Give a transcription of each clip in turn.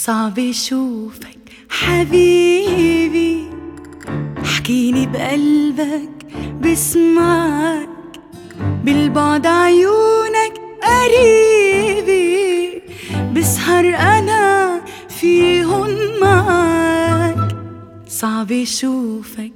صعب اشوفك حبيبي، حكيني بقلبك بسمعك، بالبعد عيونك قريبي، بسهر انا فيهن معك. صعب اشوفك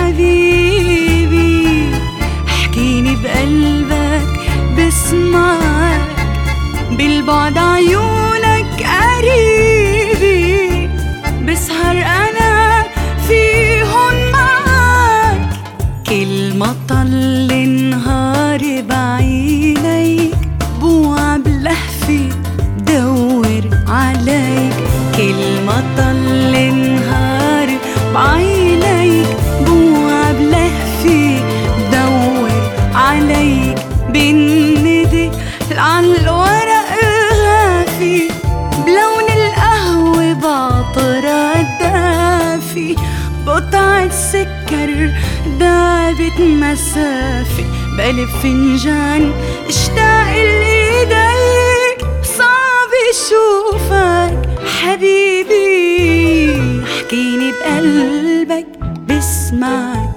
حبيبي، حكيني بقلبك بسمعك، بالبعد عيونك قريبي، بسهر انا فيهن معك. كل ما طل نهاري بعينيك، بوعى بلهفي دور عليك. كل ما طل نهاري بعينيك، بوعى بلهفي دور عليك. بالندي عالورق غافي، بلون القهوة بعطرها الدافي، بقطعة سكر دابت مسافة، بقلب فنجان اشتاق لإيديك. صعب اشوفك حبيبي، حكيني بقلبك بسمعك.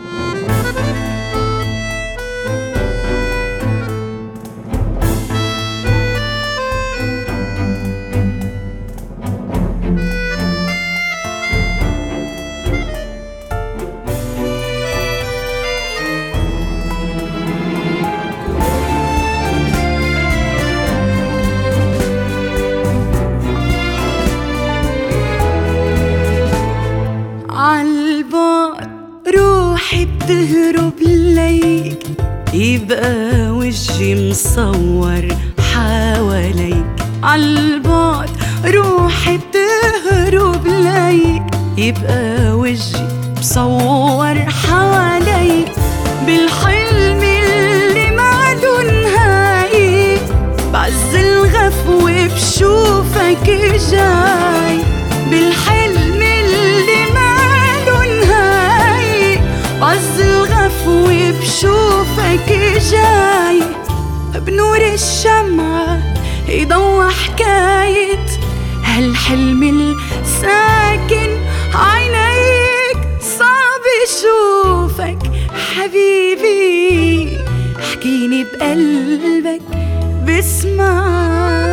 عالبعد روحي بتهرب ليك، يبقى وجهي مصور حواليك. عالبعد روحي بتهرب ليك، يبقى وجهي مصور حواليك. بالحلم اللي ماله نهاية، بعز الغفوة بشوفك جاي. بالحلم اللي بعز الغفوة بشوفك جاي. بنور الشمعة يضوى حكاية هالحلم الساكن عينيك. صعب اشوفك حبيبي، حكيني بقلبك بسمعك.